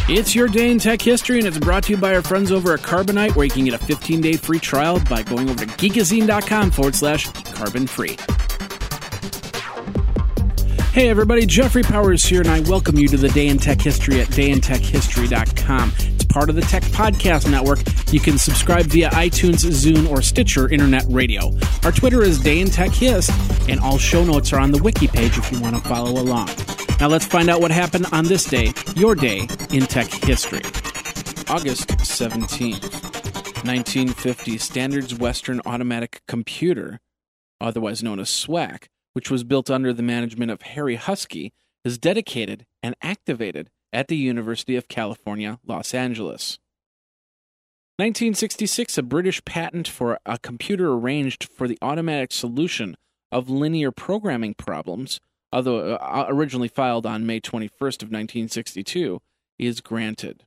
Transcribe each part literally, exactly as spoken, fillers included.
It's your day in tech history, and it's brought to you by our friends over at Carbonite, where you can get a fifteen-day free trial by going over to geekazine.com forward slash carbon free. Hey everybody, Jeffrey Powers here, and I welcome you to the Day in Tech History at day in tech history dot com. It's part of the Tech Podcast Network. You can subscribe via iTunes, Zune, or Stitcher Internet Radio. Our Twitter is Day in Tech Hist, and all show notes are on the wiki page if you want to follow along. Now let's find out what happened on this day, your day in tech history. August seventeenth, nineteen fifty, Standards Western Automatic Computer, otherwise known as SWAC, which was built under the management of Harry Huskey, is dedicated and activated at the University of California, Los Angeles. nineteen sixty-six, a British patent for a computer arranged for the automatic solution of linear programming problems, although uh, originally filed on May twenty-first of nineteen sixty-two, is granted.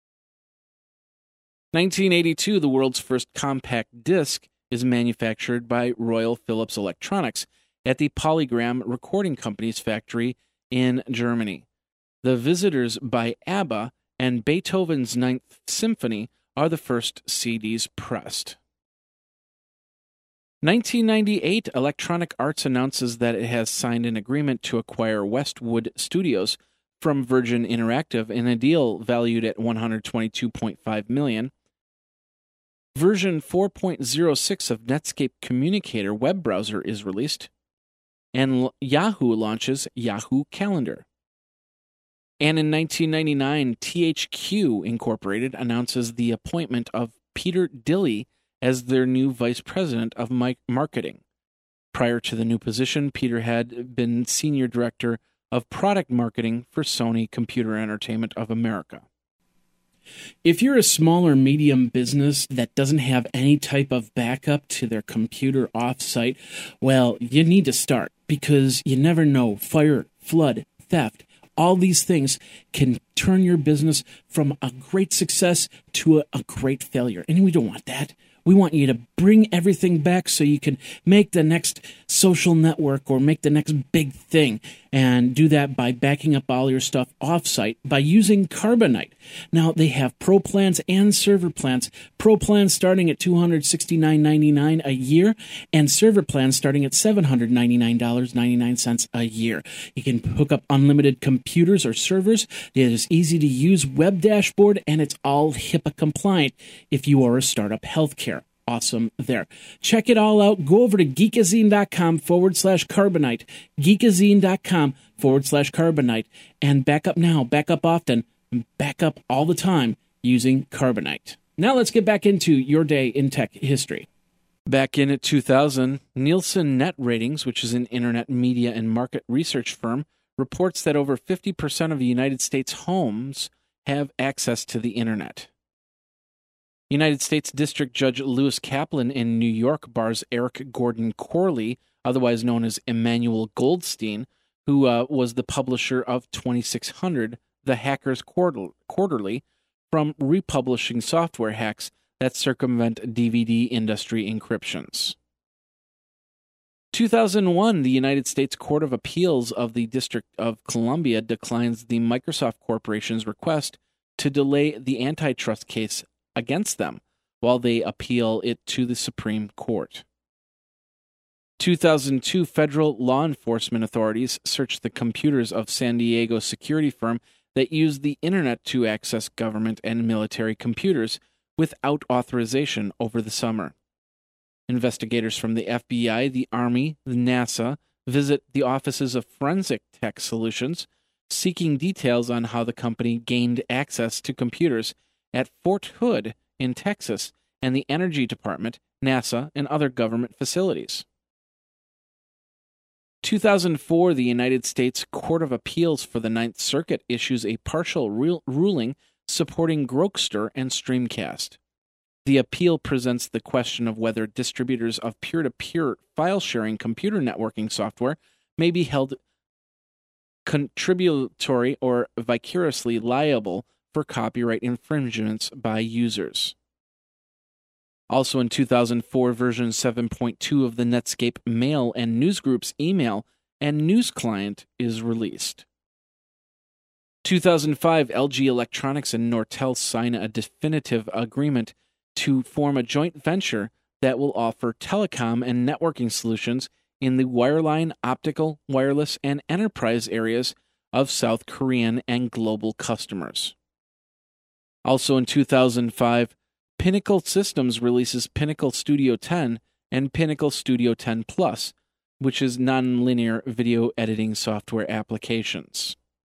nineteen eighty-two, the world's first compact disc is manufactured by Royal Philips Electronics at the Polygram Recording Company's factory in Germany. The Visitors by ABBA and Beethoven's Ninth Symphony are the first C Ds pressed. nineteen ninety-eight, Electronic Arts announces that it has signed an agreement to acquire Westwood Studios from Virgin Interactive in a deal valued at one hundred twenty-two point five million dollars. Version four point oh six of Netscape Communicator web browser is released, and Yahoo launches Yahoo Calendar. And in nineteen ninety-nine, T H Q Incorporated announces the appointment of Peter Dilley as their new vice president of marketing. Prior to the new position, Peter had been senior director of product marketing for Sony Computer Entertainment of America. If you're a small or medium business that doesn't have any type of backup to their computer off-site, well, you need to start, because you never know. Fire, flood, theft, all these things can turn your business from a great success to a, a great failure. And we don't want that. We want you to bring everything back so you can make the next social network or make the next big thing, and do that by backing up all your stuff offsite by using Carbonite. Now, they have Pro plans and server plans. Pro plans starting at two hundred sixty-nine dollars and ninety-nine cents a year, and server plans starting at seven hundred ninety-nine dollars and ninety-nine cents a year. You can hook up unlimited computers or servers. It is easy to use web dashboard, and it's all HIPAA compliant if you are a startup healthcare. Awesome there. Check it all out. Go over to geekazine.com forward slash carbonite, geekazine.com forward slash carbonite, and back up now, back up often, and back up all the time using Carbonite. Now let's get back into your day in tech history. Back in at two thousand, Nielsen Net Ratings, which is an internet media and market research firm, reports that over fifty percent of the United States homes have access to the internet. United States District Judge Lewis Kaplan in New York bars Eric Gordon Corley, otherwise known as Emmanuel Goldstein, who uh, was the publisher of twenty-six hundred, The Hackers Quarterly, from republishing software hacks that circumvent D V D industry encryptions. two thousand one, the United States Court of Appeals of the District of Columbia declines the Microsoft Corporation's request to delay the antitrust case against them while they appeal it to the Supreme Court. two thousand two, federal law enforcement authorities searched the computers of San Diego security firm that used the internet to access government and military computers without authorization over the summer. Investigators from the F B I, the Army, the NASA visit the offices of Forensic Tech Solutions, seeking details on how the company gained access to computers at Fort Hood in Texas and the Energy Department, NASA, and other government facilities. two thousand four, the United States Court of Appeals for the Ninth Circuit issues a partial re- ruling supporting Grokster and Streamcast. The appeal presents the question of whether distributors of peer-to-peer file-sharing computer networking software may be held contributory or vicariously liable for copyright infringements by users. Also in two thousand four, version seven point two of the Netscape Mail and Newsgroup's email and news client is released. two thousand five, L G Electronics and Nortel sign a definitive agreement to form a joint venture that will offer telecom and networking solutions in the wireline, optical, wireless, and enterprise areas of South Korean and global customers. Also in two thousand five, Pinnacle Systems releases Pinnacle Studio ten and Pinnacle Studio ten Plus, which is nonlinear video editing software applications.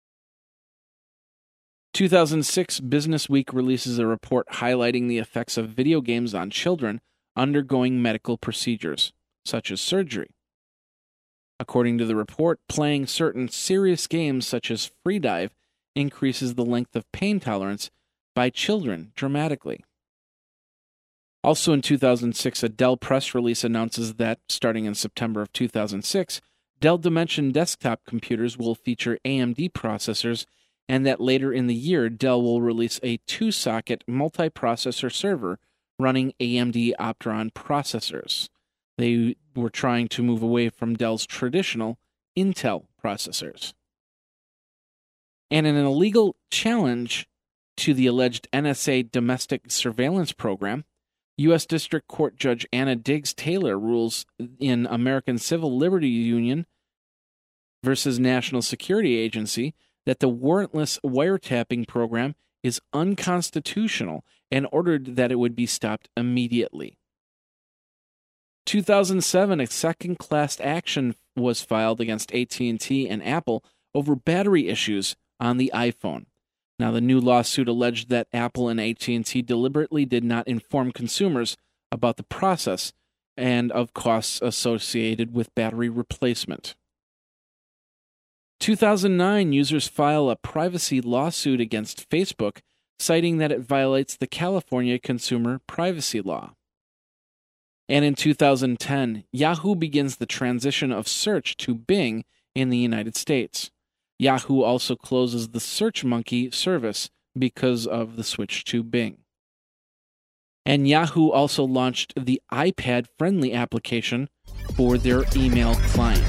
two thousand six, Business Week releases a report highlighting the effects of video games on children undergoing medical procedures, such as surgery. According to the report, playing certain serious games such as Freedive increases the length of pain tolerance by children dramatically. Also in two thousand six, a Dell press release announces that, starting in September of two thousand six, Dell Dimension desktop computers will feature A M D processors, and that later in the year, Dell will release a two-socket multi-processor server running A M D Opteron processors. They were trying to move away from Dell's traditional Intel processors. And in an illegal challenge to the alleged N S A domestic surveillance program, U S District Court Judge Anna Diggs Taylor rules in American Civil Liberty Union versus National Security Agency that the warrantless wiretapping program is unconstitutional and ordered that it would be stopped immediately. two thousand seven, a second class action was filed against A T and T and Apple over battery issues on the iPhone. Now, the new lawsuit alleged that Apple and A T and T deliberately did not inform consumers about the process and of costs associated with battery replacement. two thousand nine, users file a privacy lawsuit against Facebook, citing that it violates the California Consumer Privacy Law. And in two thousand ten, Yahoo begins the transition of search to Bing in the United States. Yahoo also closes the SearchMonkey service because of the switch to Bing. And Yahoo also launched the iPad-friendly application for their email client.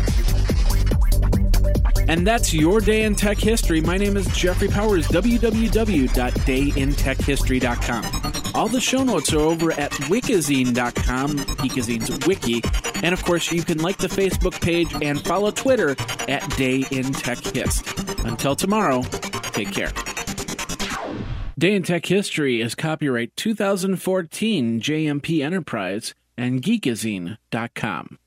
And that's your day in tech history. My name is Jeffrey Powers, w w w dot day in tech history dot com. All the show notes are over at wikizine dot com, Geekazine's wiki. And of course, you can like the Facebook page and follow Twitter at Day in Tech Hist. Until tomorrow, take care. Day in Tech History is copyright two thousand fourteen J M P Enterprise and geekazine dot com.